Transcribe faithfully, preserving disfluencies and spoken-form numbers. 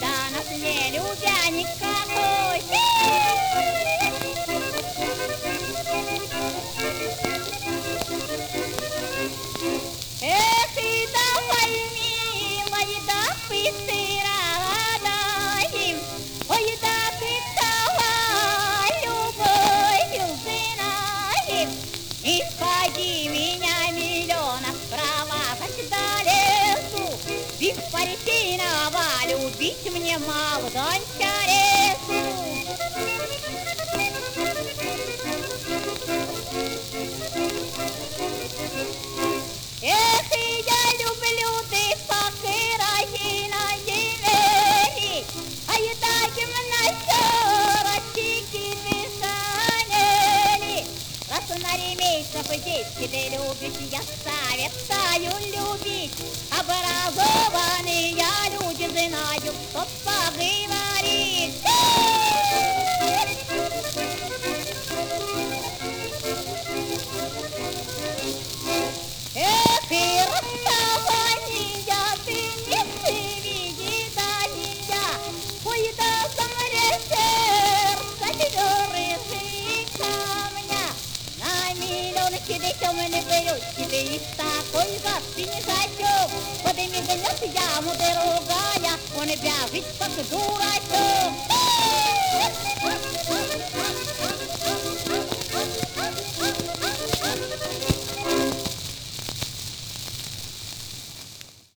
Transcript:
Да нас не любя никакой. Эх, и давай, милая, да пострадаем. Ой, да ты давай, любовь узнаем. Не ходи меня, миллиона, провожать до лесу. Беспартийного любить мне мало, да интересу. Эх, и я люблю ты покрой на земле, а я таким на сорочки дышанели. Раз на ремейцев детки ты любишь, я советую любить. Образованные люди знают, что поговорить. Эх, и расставания ты не види, да нельзя. Ой, да замре сердце твердый камня. На миллион тебе темный брюки, ты из такой гадки не зайдешь. Подыми гнет яму другая, он бежит как дурачок.